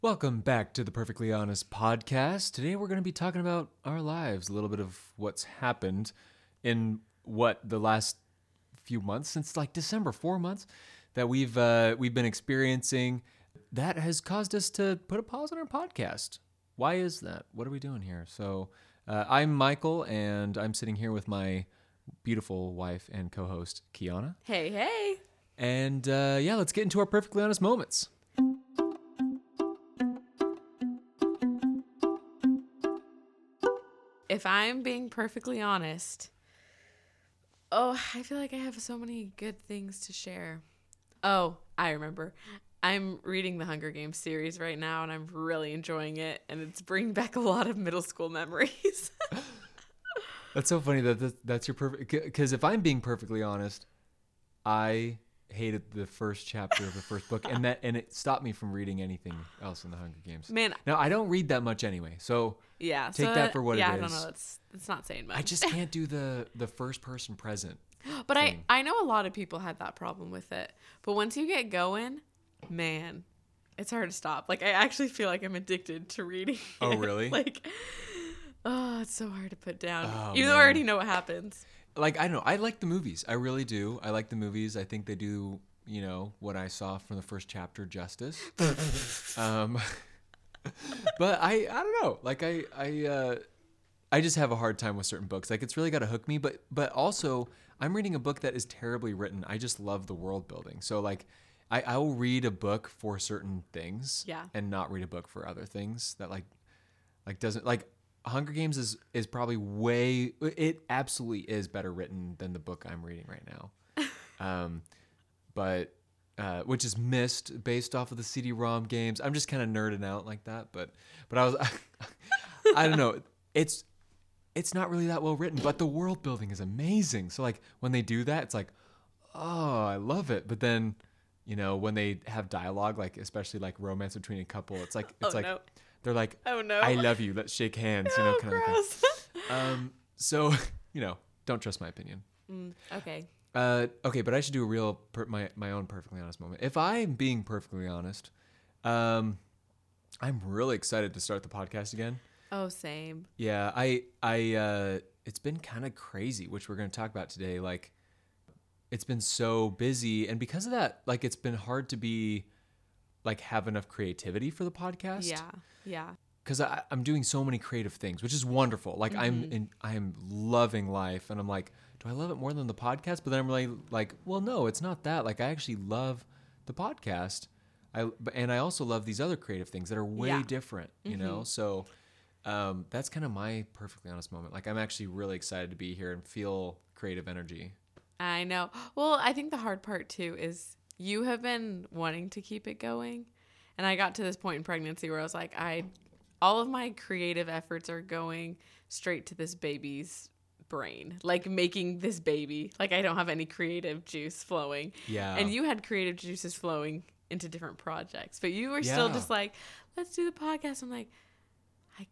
Welcome back to the Perfectly Honest podcast. Today we're going to be talking about our lives, a little bit of what's happened in the last few months, since like December, 4 months that we've been experiencing that has caused us to put a pause on our podcast. Why is that? What are we doing here? So I'm Michael, and I'm sitting here with my beautiful wife and co-host Kiana. Hey. And let's get into our Perfectly Honest moments. If I'm being perfectly honest, I feel like I have so many good things to share. Oh, I remember. I'm reading the Hunger Games series right now, and I'm really enjoying it, and it's bringing back a lot of middle school memories. That's so funny that's your perfect, because if I'm being perfectly honest, I hated the first chapter of the first book, and it stopped me from reading anything else in the Hunger Games. Man, now I don't read that much anyway, so yeah, take that for what it is. Yeah, I don't know. It's not saying much. I just can't do the first person present. But thing. I know a lot of people had that problem with it. But once you get going, man, it's hard to stop. Like, I actually feel like I'm addicted to reading. Oh, really? It's so hard to put down. Oh, Even though I already know what happens. Like, I don't know. I like the movies. I really do. I like the movies. I think they do, what I saw from the first chapter justice. But I don't know. Like, I just have a hard time with certain books. Like, it's really got to hook me. But also, I'm reading a book that is terribly written. I just love the world building. So, like, I will read a book for certain things. Yeah. And not read a book for other things that, like doesn't, like, Hunger Games is probably it absolutely is better written than the book I'm reading right now. But which is Myst, based off of the CD-ROM games. I'm just kind of nerding out like that, but I was I don't know. It's not really that well written, but the world building is amazing. So like when they do that, it's like, oh, I love it. But then, when they have dialogue, like especially like romance between a couple, it's like No. They're like, oh no, I love you, let's shake hands, no, kind gross. of thing. So, don't trust my opinion. Okay. Okay, but I should do a real my own perfectly honest moment. If I'm being perfectly honest, I'm really excited to start the podcast again. Oh, same. Yeah, I it's been kind of crazy, which we're going to talk about today. Like, it's been so busy, and because of that, like, it's been hard to be like have enough creativity for the podcast. Yeah. Because I'm doing so many creative things, which is wonderful. Like, I am loving life, and I'm like, do I love it more than the podcast? But then I'm really like, well, no, it's not that. Like, I actually love the podcast, and I also love these other creative things that are way different. You know, so that's kind of my perfectly honest moment. Like, I'm actually really excited to be here and feel creative energy. I know. Well, I think the hard part too is you have been wanting to keep it going, and I got to this point in pregnancy where I was like, all of my creative efforts are going straight to this baby's brain, like making this baby. Like, I don't have any creative juice flowing. Yeah. And you had creative juices flowing into different projects, but you were still just like, let's do the podcast. I'm like, I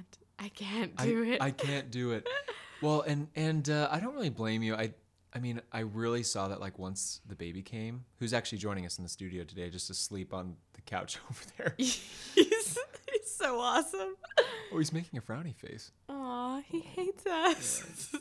can't do it. I can't do it. Well, and I don't really blame you. I mean, I really saw that, like, once the baby came, who's actually joining us in the studio today, just asleep on the couch over there. He's so awesome. Oh, he's making a frowny face. Aw, he hates us.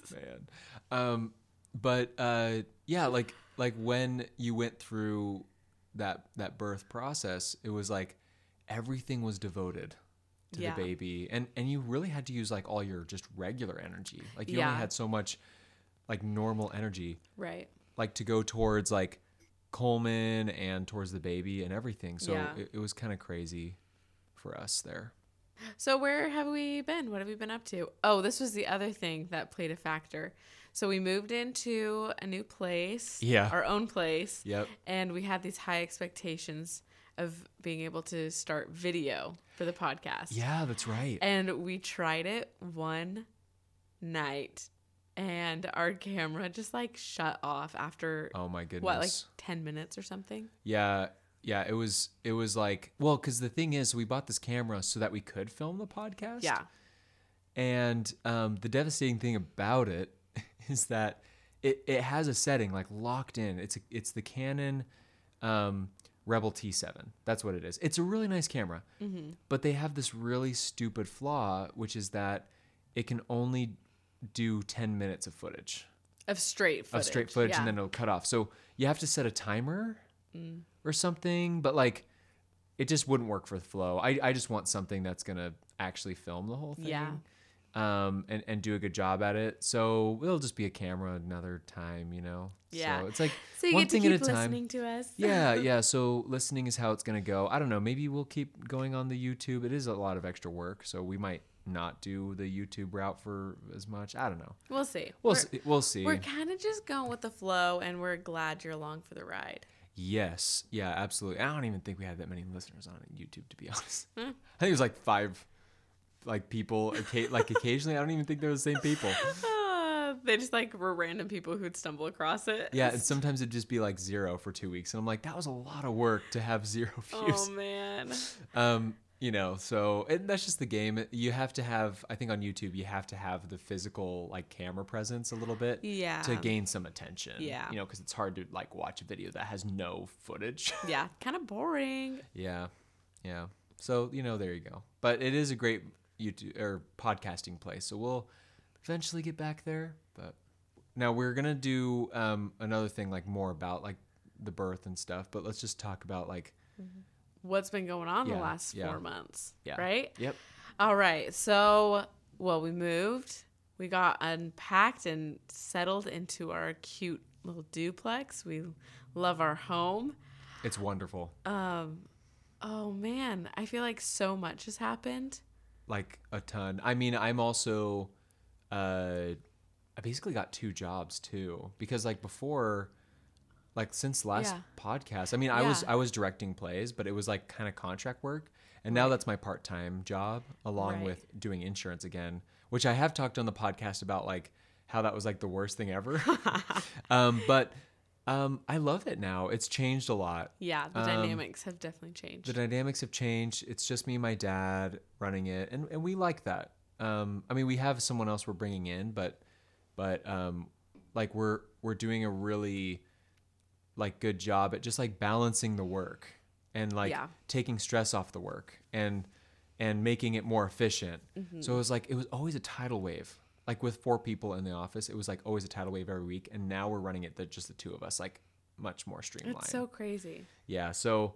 Man. But yeah, like when you went through that birth process, it was like everything was devoted to the baby, and you really had to use like all your just regular energy. Like, you only had so much like normal energy, Right? like to go towards like Coleman and towards the baby and everything. So it was kind of crazy for us there. So where have we been? What have we been up to? Oh, this was the other thing that played a factor. So we moved into a new place, our own place. Yep. And we had these high expectations of being able to start video for the podcast. Yeah, that's right. And we tried it one night, and our camera just like shut off after, oh my goodness, what, like 10 minutes or something? Yeah, it was like, well, because the thing is, we bought this camera so that we could film the podcast. Yeah. And the devastating thing about it is that it has a setting like locked in. It's the Canon Rebel T7. That's what it is. It's a really nice camera, but they have this really stupid flaw, which is that it can only do 10 minutes of footage. Of straight footage. Yeah. And then it'll cut off. So you have to set a timer or something, but like it just wouldn't work for the flow. I just want something that's going to actually film the whole thing. Yeah. And do a good job at it. So it'll just be a camera another time, you know? Yeah. So it's like So you one get to thing keep at a time. listening to us. Yeah. So listening is how it's going to go. I don't know. Maybe we'll keep going on the YouTube. It is a lot of extra work. So we might not do the YouTube route for as much. I don't know. We'll see. We'll see. We're kind of just going with the flow, and we're glad you're along for the ride. Yes. Yeah, absolutely. I don't even think we had that many listeners on YouTube, to be honest. I think it was like 5 people, like occasionally. I don't even think they're the same people. They just like were random people who'd stumble across it. Yeah, and sometimes it'd just be like 0 for 2 weeks. And I'm like, that was a lot of work to have 0 views. Oh, man. You know, so that's just the game. You have to have, I think on YouTube, you have to have the physical like camera presence a little bit to gain some attention. Yeah. You know, because it's hard to like watch a video that has no footage. Yeah, kind of boring. Yeah. So, you know, there you go. But it is a great YouTube or podcasting place. So we'll eventually get back there. But now we're going to do another thing like more about like the birth and stuff. But let's just talk about like what's been going on the last 4 months. Yeah. Right? Yep. All right. So, well, we moved. We got unpacked and settled into our cute little duplex. We love our home. It's wonderful. Oh, man. I feel like so much has happened. Like a ton. I mean, I'm also, I basically got 2 jobs too, because like before, like since last podcast, I mean, I was directing plays, but it was like kind of contract work. And now that's my part-time job along with doing insurance again, which I have talked on the podcast about like how that was like the worst thing ever. But I love it now. It's changed a lot. Yeah, the dynamics have definitely changed. The dynamics have changed. It's just me and my dad running it, and we like that. I mean, we have someone else we're bringing in, but like we're doing a really like good job at just like balancing the work and like taking stress off the work and making it more efficient. So it was always a tidal wave. Like with 4 people in the office, it was like always a tidal wave every week. And now we're running it just the 2 of us, like much more streamlined. It's so crazy. Yeah. So,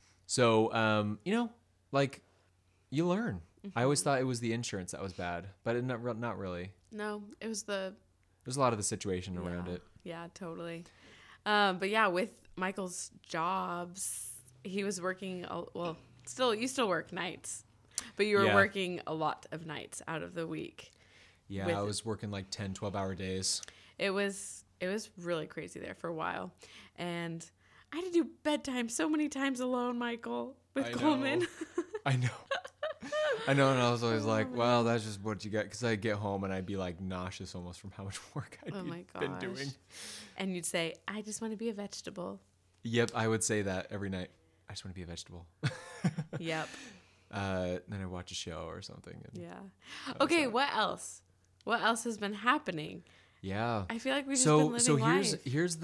you know, like you learn. I always thought it was the insurance that was bad, but not really. No, it was There's a lot of the situation around it. Yeah, totally. But yeah, with Michael's jobs, he was working, you still work nights, but you were working a lot of nights out of the week. Yeah, I was working like 10, 12-hour days. It was really crazy there for a while. And I had to do bedtime so many times alone, Michael, with Coleman. I know. And I was always like, well, that's just what you get. Because I'd get home and I'd be like nauseous almost from how much work I'd been doing. And you'd say, I just want to be a vegetable. Yep, I would say that every night. I just want to be a vegetable. Yep. Then I watch a show or something. Okay, what else? What else has been happening? Yeah. I feel like we've just been living life.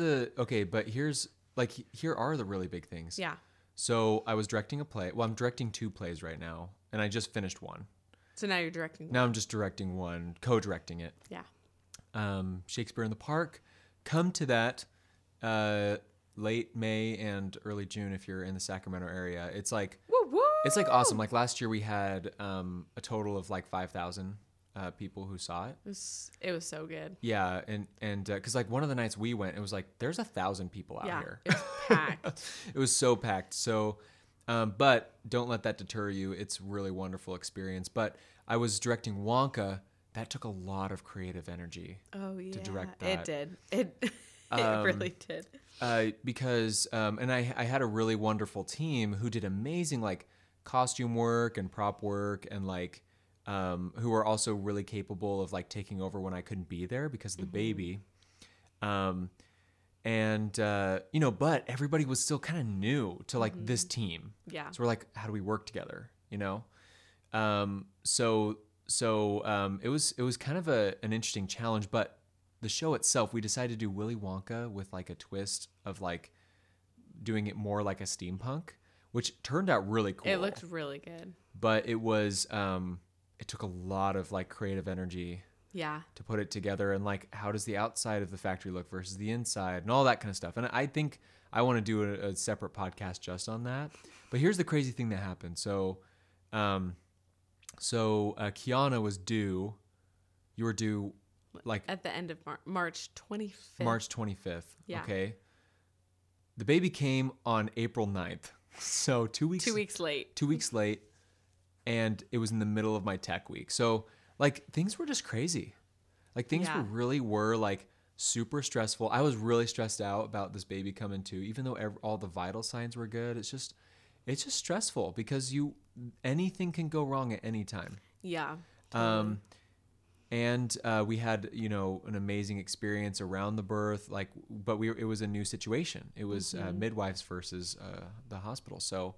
Here are the really big things. Yeah. So I was directing a play. Well, I'm directing 2 plays right now, and I just finished one. So now you're directing one. Now I'm just directing one, co-directing it. Yeah. Shakespeare in the Park. Come to that late May and early June if you're in the Sacramento area. It's like it's like awesome. Like last year we had a total of like 5,000 people who saw it. It was so good. Yeah, and because like one of the nights we went, it was like there's 1,000 people out here. It was packed. It was so packed. So, but don't let that deter you. It's a really wonderful experience. But I was directing Wonka. That took a lot of creative energy. Oh yeah, to direct that. It did. It really did. Because and I had a really wonderful team who did amazing like costume work and prop work and like. Who were also really capable of like taking over when I couldn't be there because of the baby. But everybody was still kind of new to like this team. Yeah. So we're like, how do we work together? You know? So it was kind of an interesting challenge, but the show itself, we decided to do Willy Wonka with like a twist of like doing it more like a steampunk, which turned out really cool. It looked really good. But it was it took a lot of like creative energy Yeah. to put it together, and like how does the outside of the factory look versus the inside and all that kind of stuff. And I think I want to do a separate podcast just on that. But here's the crazy thing that happened. So Kiana was due. You were due like At the end of March 25th. March 25th. Yeah. Okay. The baby came on April 9th. So 2 weeks. 2 weeks late. 2 weeks late. And it was in the middle of my tech week. So like things were just crazy. Like things were like super stressful. I was really stressed out about this baby coming too, even though all the vital signs were good. It's just stressful because anything can go wrong at any time. Yeah. Totally. And we had, an amazing experience around the birth, but it was a new situation. It was midwives versus the hospital. So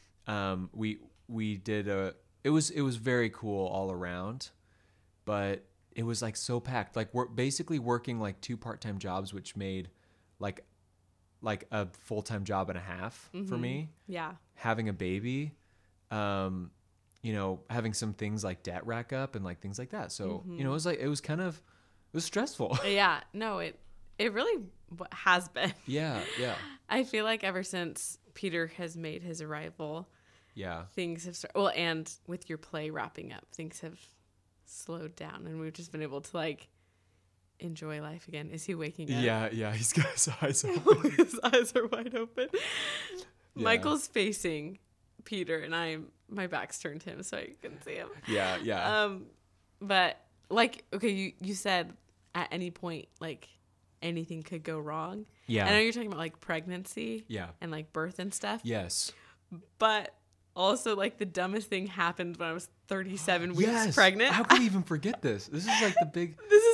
we did it was very cool all around, but it was like so packed. Like we're basically working like 2 part-time jobs, which made like a full-time job and a half for me. Yeah. Having a baby, having some things like debt rack up and like things like that. So, it was stressful. Yeah. No, it really has been. Yeah. Yeah. I feel like ever since Peter has made his arrival, things have started. Well, and with your play wrapping up, things have slowed down, and we've just been able to like enjoy life again. Is he waking up? Yeah. He's got his eyes open. His eyes are wide open. Yeah. Michael's facing Peter, and my back's turned to him so I can see him. Yeah. But like, okay, you said at any point like anything could go wrong. Yeah. I know you're talking about like pregnancy. Yeah. And like birth and stuff. Yes. But also like the dumbest thing happened when I was 37 weeks pregnant. How could you even forget this? This is like the big. This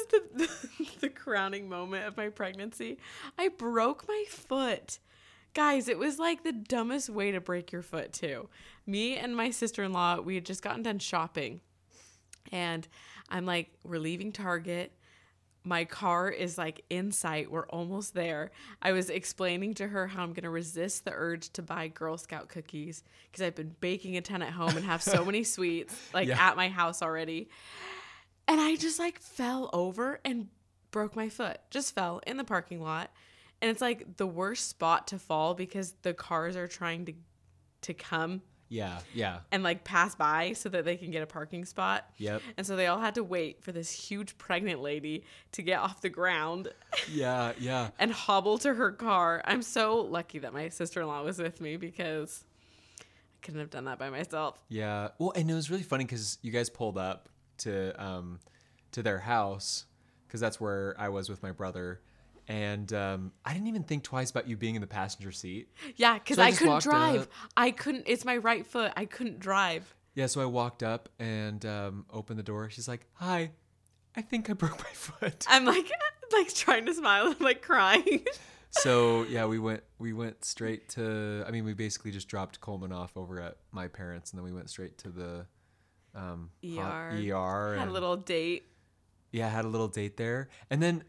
is the crowning moment of my pregnancy. I broke my foot. Guys, it was like the dumbest way to break your foot too. Me and my sister-in-law, we had just gotten done shopping. And I'm like, we're leaving Target. My car is like in sight. We're almost there. I was explaining to her how I'm going to resist the urge to buy Girl Scout cookies because I've been baking a ton at home and have so many sweets at my house already. And I just like fell over and broke my foot. Just fell in the parking lot. And it's like the worst spot to fall because the cars are trying to come. Yeah. And like pass by so that they can get a parking spot. Yep. And so they all had to wait for this huge pregnant lady to get off the ground. Yeah. And hobble to her car. I'm so lucky that my sister-in-law was with me because I couldn't have done that by myself. Yeah. Well, and it was really funny because you guys pulled up to their house because that's where I was with my brother. And I didn't even think twice about you being in the passenger seat. Yeah, because so I couldn't drive. Up. I couldn't. It's my right foot. I couldn't drive. Yeah, so I walked up and opened the door. She's like, "Hi, I think I broke my foot." I'm like trying to smile. I'm like crying. So yeah, we went straight to. I mean, we basically just dropped Coleman off over at my parents, and then we went straight to the ER. Had a little date. Yeah, had a little date there, and then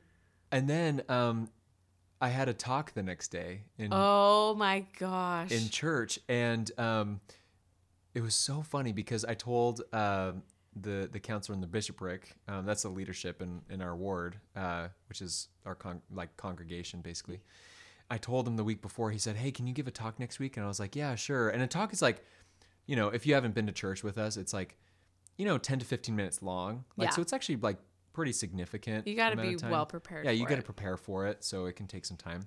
I had a talk the next day oh my gosh, in church, and it was so funny because I told the counselor in the bishopric, that's the leadership in our ward, which is our congregation basically. I told him the week before. He said, "Hey, can you give a talk next week?" And I was like, "Yeah, sure." And a talk is like, if you haven't been to church with us, it's like, 10 to 15 minutes long. So it's actually like pretty significant. You got to be well prepared. Yeah, you got to prepare for it, so it can take some time.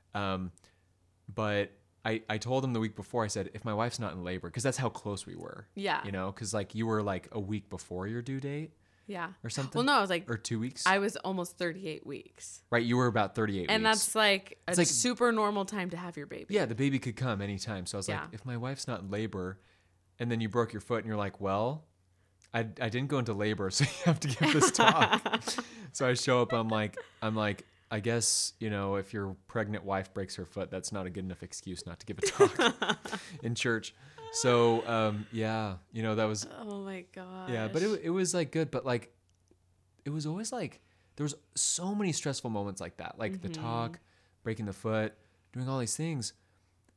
But I told him the week before. I said, if my wife's not in labor, because that's how close we were. Yeah. Because like you were like a week before your due date. Yeah. Or something. Well, no, I was like, or 2 weeks. I was almost 38 weeks. Right, you were about 38 weeks. And that's like a super normal time to have your baby. Yeah, the baby could come anytime. So I was like, if my wife's not in labor, and then you broke your foot, and you're like, well, I didn't go into labor, so you have to give this talk. So I show up. I'm like, I guess if your pregnant wife breaks her foot, that's not a good enough excuse not to give a talk in church. So that was. Oh my gosh. Yeah, but it was like good, but like, it was always like there was so many stressful moments like that, like the talk, breaking the foot, doing all these things,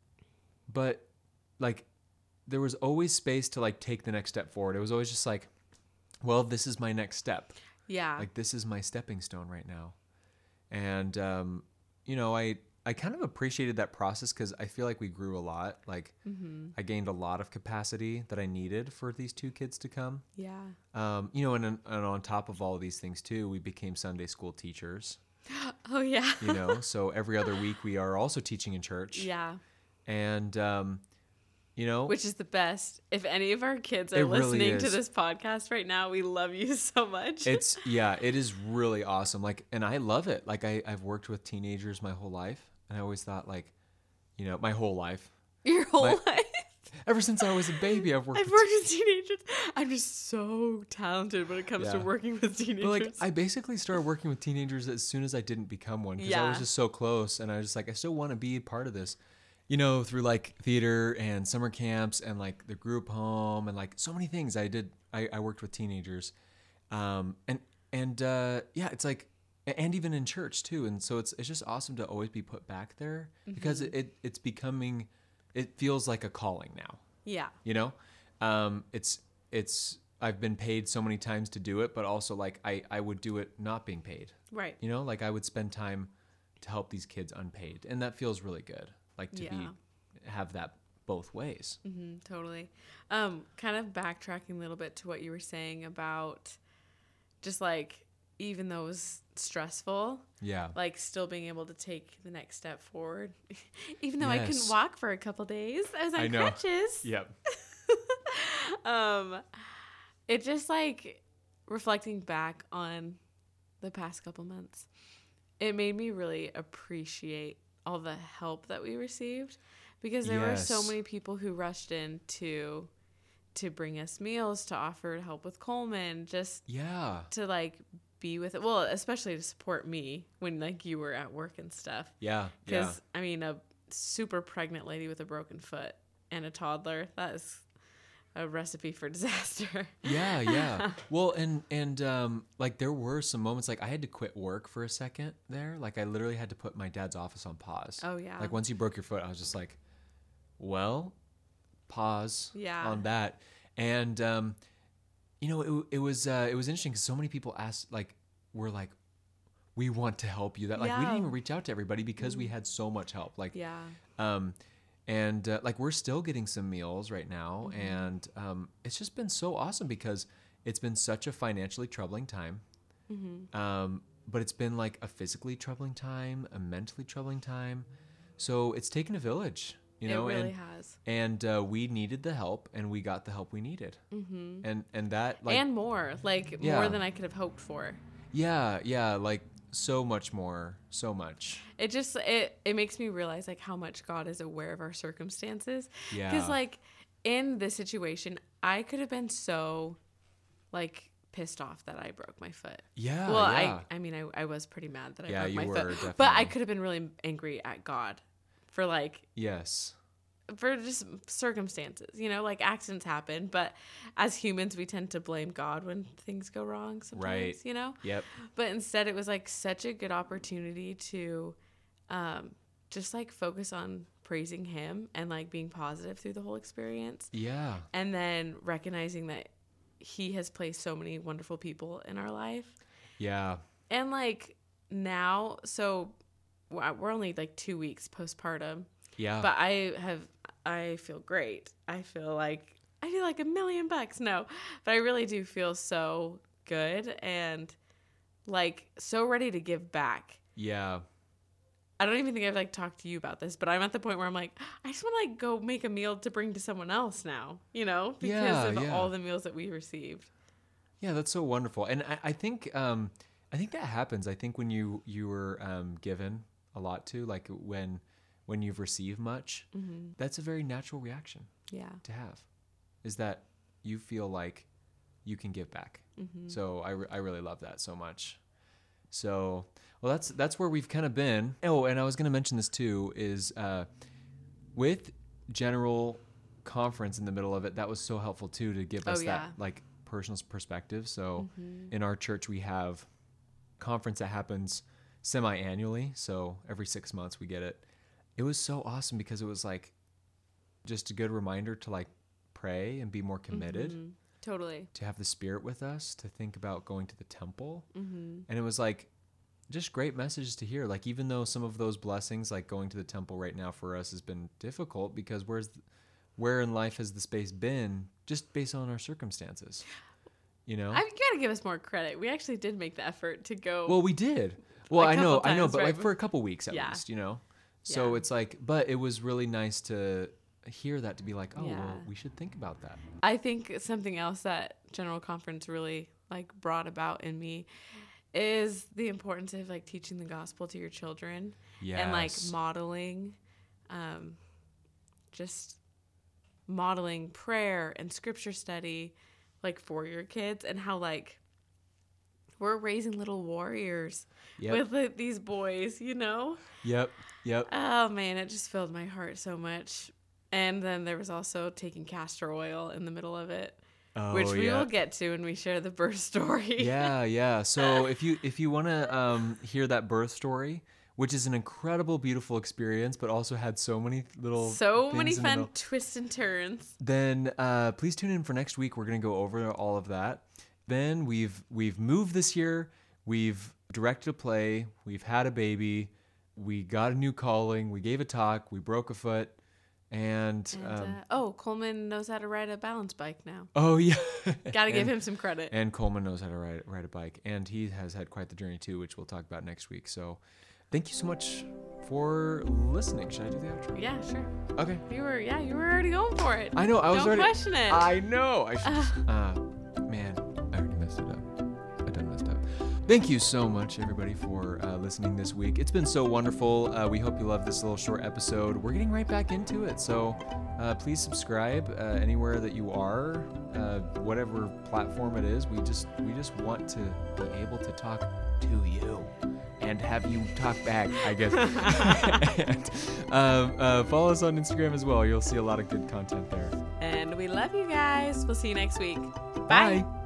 but like there was always space to like take the next step forward. It was always just like, well, this is my next step. Yeah. Like this is my stepping stone right now. And, you know, I kind of appreciated that process because I feel like we grew a lot. Like I gained a lot of capacity that I needed for these 2 kids to come. Yeah. You know, and on top of all of these things too, we became Sunday school teachers, Oh, yeah. you know, so every other week we are also teaching in church. Yeah. And, you know, Which is the best. If any of our kids It are really listening to is. this podcast right now, we love you so much. it is really awesome. Like, and I love it. Like I've worked with teenagers my whole life. And I always thought like, you know, my whole life, Your whole life. ever since I was a baby, I've worked I've worked with teenagers. I'm just so talented when it comes to Yeah. working with teenagers. But like I basically started working with teenagers as soon as I didn't become one because I Yeah. was just so close, and I was just like, I still want to be a part of this, you know, through like theater and summer camps and like the group home and like so many things I did. I worked with teenagers, yeah, it's like, and even in church too, and so it's just awesome to always be put back there because it's becoming, it feels like a calling now. yeah. You know, it's I've been paid so many times to do it, but also like I would do it not being paid. Right. You know, like I would spend time to help these kids unpaid, and that feels really good. Like to have that both ways. Mm-hmm, totally. Kind of backtracking a little bit to what you were saying about just like, even though it was stressful, Yeah. like still being able to take the next step forward. Even though I couldn't Yes. walk for a couple days, I was I on know. crutches. Yep. It just like reflecting back on the past couple months, it made me really appreciate all the help that we received because there were so Yes. many people who rushed in to bring us meals, to offer to help with Coleman, just Yeah. to like be with it. Well, especially to support me when like you were at work and stuff. Yeah. Yeah. Because I mean, a super pregnant lady with a broken foot and a toddler, that is a recipe for disaster. Yeah, yeah. Well, and like there were some moments like I had to quit work for a second there. Like I literally had to put my dad's office on pause. Oh, yeah. Like once you broke your foot, I was just like, well, pause Yeah. on that. And you know, it was interesting because so many people asked like were like, we want to help you. That like we Yeah. didn't even reach out to everybody because we had so much help. Like Yeah. and like we're still getting some meals right now, and it's just been so awesome because it's been such a financially troubling time, but it's been like a physically troubling time, a mentally troubling time. So it's taken a village, you know, it really has. and we needed the help, and we got the help we needed, and that like And more, like Yeah. more than I could have hoped for. yeah, like so much more, so much. It just it makes me realize like how much God is aware of our circumstances. Yeah. Because like in this situation, I could have been so like pissed off that I broke my foot. Yeah. Well, yeah. I mean I was pretty mad that I Yeah, broke you my were, foot, but I definitely. could have been really angry at God for like Yes. for just circumstances, you know, like accidents happen, but as humans we tend to blame God when things go wrong sometimes, Right. you know. Yep. But instead it was like such a good opportunity to just like focus on praising him and like being positive through the whole experience, Yeah. and then recognizing that he has placed so many wonderful people in our life. Yeah. And like now, so we're only like 2 weeks postpartum, Yeah. but I feel great. I feel like $1,000,000. No, but I really do feel so good and like so ready to give back. Yeah. I don't even think I've like talked to you about this, but I'm at the point where I'm like, I just want to like go make a meal to bring to someone else now, you know, because of Yeah. all the meals that we received. Yeah, that's so wonderful. And I think that happens. I think when you were given a lot to, like when you've received much, that's a very natural reaction Yeah. to have, is that you feel like you can give back. So I really love that so much. So, well, that's where we've kind of been. Oh, and I was going to mention this too, is with General Conference in the middle of it, that was so helpful too, to give us yeah. that like personal perspective. So in our church, we have conference that happens semi-annually. So every 6 months we get it. It was so awesome because it was like just a good reminder to like pray and be more committed. Mm-hmm. Totally. To have the Spirit with us, to think about going to the temple. Mm-hmm. And it was like just great messages to hear. Like, even though some of those blessings, like going to the temple right now for us has been difficult, because where in life has the space been just based on our circumstances? You know? I've got to give us more credit. We actually did make the effort to go. Well, we did. Well, A I know, couple times, but right? like for a couple weeks at Yeah. least, you know? So Yeah. it's like, but it was really nice to hear that, to be like, oh, Yeah. well, we should think about that. I think something else that General Conference really like brought about in me is the importance of like teaching the gospel to your children and like modeling, just modeling prayer and scripture study like for your kids, and how like we're raising little warriors with like, these boys, you know? Yep. Oh man, it just filled my heart so much. And then there was also taking castor oil in the middle of it, which we will get to when we share the birth story. Yeah. So if you want to hear that birth story, which is an incredible, beautiful experience, but also had so many fun twists and turns, then please tune in for next week. We're gonna go over all of that. Then we've moved this year. We've directed a play. We've had a baby. We got a new calling. We gave a talk. We broke a foot. And Coleman knows how to ride a balance bike now. Oh yeah, Gotta give him some credit. And Coleman knows how to ride a bike, and he has had quite the journey too, which we'll talk about next week. So, thank you so much for listening. Should I do the outro? Yeah, sure. Okay. You were already going for it. I know. Don't question it. I know. I should. Man, I already messed it up. I done messed up. Thank you so much, everybody, for listening this week. It's been so wonderful. We hope you love this little short episode. We're getting right back into it, so please subscribe anywhere that you are, whatever platform it is. We just want to be able to talk to you and have you talk back, I guess. And, follow us on Instagram as well. You'll see a lot of good content there. And we love you guys. We'll see you next week. Bye.